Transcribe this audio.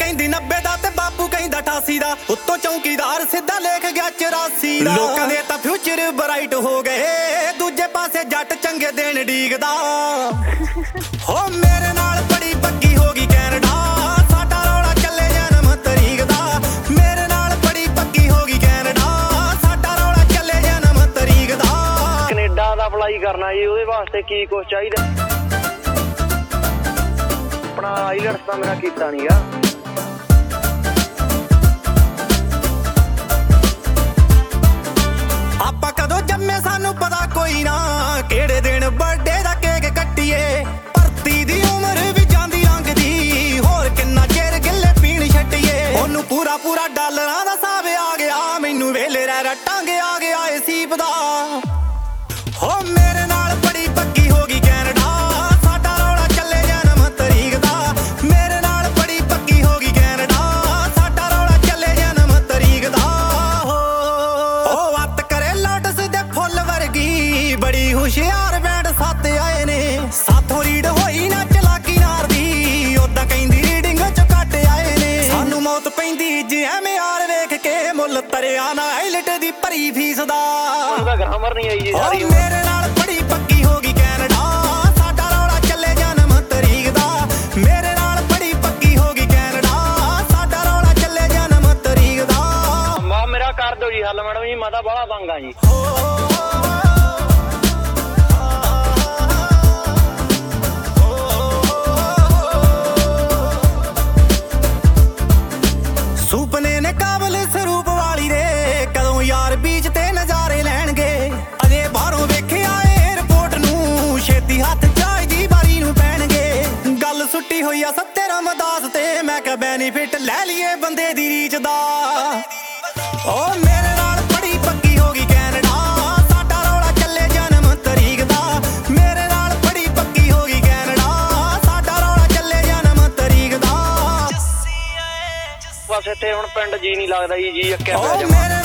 ਕਹਿੰਦੀ 90 ਦਾ ਤੇ ਬਾਪੂ ਕਹਿੰਦਾ 88 ਦਾ ਉੱਤੋਂ ਚੌਂਕੀਦਾਰ ਸਿੱਧਾ ਲਿਖ ਗਿਆ 84 ਦਾ ਲੋਕਾਂ ਦੇ ਤਾਂ ਫਿਊਚਰ ਬ੍ਰਾਈਟ ਹੋ ਗਏ ਦੂਜੇ ਪਾਸੇ ਜੱਟ ਚੰਗੇ ਦਿਨ ਡੀਕਦਾ ਹੋ ਮੇਰੇ ਨਾਲ ਬੜੀ ਪੱਕੀ ਹੋ ਗਈ ਕੈਨੇਡਾ ਸਾਡਾ ਰੌਲਾ ਚੱਲੇ ਜਨਮ ਤਰੀਕ ਦਾ ਮੇਰੇ ਨਾਲ ਬੜੀ ਪੱਕੀ ਹੋ ਗਈ ਕੈਨੇਡਾ ਸਾਡਾ ਰੌਲਾ ਚੱਲੇ ਜਨਮ ਤਰੀਕ ਦਾ ਕੈਨੇਡਾ ਦਾ ਅਪਲਾਈ ਕਰਨਾ ਜੀ ਉਹਦੇ ਵਾਸਤੇ ਕੀ ਕੁਛ ਚਾਹੀਦਾ ਆਪਣਾ ਆਈਲੈਟਸ ਤਾਂ ਮੇਰਾ ਕੀਤਾ ਨੀ ਗਾ ਆਪਾਂ ਕਦੋਂ ਜੰਮੇ ਸਾਨੂੰ ਪਤਾ ਕੋਈ ਨਾ ਕਿਹੜੇ ਦਿਨ ਬਰਥਡੇ ਦਾ ਕੇਕ ਕੱਟੀਏ ਭਰਤੀ ਦੀ ਉਮਰ ਵੀ ਜਾਂਦੀ ਲੰਘਦੀ ਹੋਰ ਕਿੰਨਾ ਚਿਰ ਗਿੱਲੇ ਪੀਣ ਛੱਡੀਏ ਉਹਨੂੰ ਪੂਰਾ ਡਾਲਰਾਂ ਦਾ ਹਿਸਾਬ ਆ ਗਿਆ ਮੈਨੂੰ ਵੇਲੇ ਰਹਿ ਟੰਗ ਆ ਗਿਆ ਏ ਸੀਪ ਦਾ ਹੋ ਮੇਰੇ ਨਾਲ ਬੜੀ ਪੱਕੀ ਹੋ ਗਈ ਕੈਨੇਡਾ ਸਾਡਾ ਰੌਲਾ ਚੱਲੇ ਜਨਮ ਤਰੀਕ ਦਾ ਮੇਰੇ ਨਾਲ ਬੜੀ ਪੱਕੀ ਹੋ ਗਈ ਕੈਨੇਡਾ ਸਾਡਾ ਰੌਲਾ ਚੱਲੇ ਜਨਮ ਤਰੀਕ ਦਾ ਹੋ ਵੱਤ ਕਰੇ ਲੋਟਸ ਦੇ ਫੁੱਲ ਵਰਗੀ ਬੜੀ ਹੁਸ਼ਿਆਰ ਬੈਂਡ ਸੱਤ ਆਏ ਨੇ ਸਾਥੋਂ ਰੀਡ ਹੋਈ ਨਾ ਚਲਾਕੀ ਨਾਰ ਦੀ ਉਦਾਂ ਕਹਿੰਦੀ ਰੀਡਿੰਗ ਚ ਕੱਟ ਆਏ ਨੇ ਸਾਨੂੰ ਮੌਤ ਪੈਂਦੀ ਜੇ ਐਵੇਂ ਯਾਰ ਵੇਖ ਕੇ ਮੁੱਲ ਤਰਿਆ ਨਾ ਆਈਲਟ ਦੀ ਭਰੀ ਫੀਸ ਦਾ ਉਹਦਾ ਗ੍ਰਾਮਰ ਨਹੀਂ ਆਈ ਜੀ ਸਾਰੀ ਮੇਰੇ ਨਾਲ ਬੜੀ ਪੱਕੀ ਹੋ ਗਈ ਕੈਨੇਡਾ ਸਾਡਾ ਰੌਲਾ ਚੱਲੇ ਜਨਮ ਤਰੀਕ ਦਾ ਮੇਰੇ ਨਾਲ ਬੜੀ ਪੱਕੀ ਹੋ ਗਈ ਕੈਨੇਡਾ ਸਾਡਾ ਰੌਲਾ ਚੱਲੇ ਜਨਮ ਤਰੀਕ ਦਾ ਮਾਂ ਮੇਰਾ ਕਰ ਦਿਓ ਜੀ ਹੱਲ ਮੈਡਮ ਜੀ ਮੈਂ ਤਾਂ ਬਾਹਲਾ ਤੰਗ ਆ ਜੀ ਸੁਪਨੇ ਨੇ ਕਾਬਲ ਸਰੂਪ ਵਾਲੀ ਦੇ ਕਦੋਂ ਯਾਰ ਬੀਚ ਤੇ ਨਜ਼ਾਰੇ ਲੈਣਗੇ ਅਜੇ ਬਾਹਰੋਂ ਵੇਖਿਆ ਏਅਰਪੋਰਟ ਨੂੰ ਛੇਤੀ ਹੱਥ ਚਾਹ ਦੀ ਬਾਰੀ ਨੂੰ ਪੈਣਗੇ ਗੱਲ ਸੁੱਟੀ ਹੋਈ ਆ ਸੱਤੇ ਰਮਦਾਸ ਤੇ ਮੈਂ ਕਿਹਾ ਬੈਨੀਫਿਟ ਲੈ ਲਈਏ ਬੰਦੇ ਦੀ ਰੀਚ ਦਾ ਓ ਮੇਰੇ ਨਾਲ ਬੜੀ ਪੱਕੀ ਹੋ ਗਈ ਕੈਨੇਡਾ ਸਾਡਾ ਰੌਲਾ ਚੱਲੇ ਜਨਮ ਤਰੀਕ ਦਾ ਮੇਰੇ ਨਾਲ ਬੜੀ ਪੱਕੀ ਹੋ ਗਈ ਕੈਨੇਡਾ ਸਾਡਾ ਰੌਲਾ ਚੱਲੇ ਜਨਮ ਤਰੀਕ ਦਾ ਬਸ ਇੱਥੇ ਹੁਣ ਪਿੰਡ ਜੀ ਨਹੀਂ ਲੱਗਦਾ ਜੀ ਅੱਕਿਆ ਪਿਆ ਓ ਜਮਾਂ ਮੇਰੇ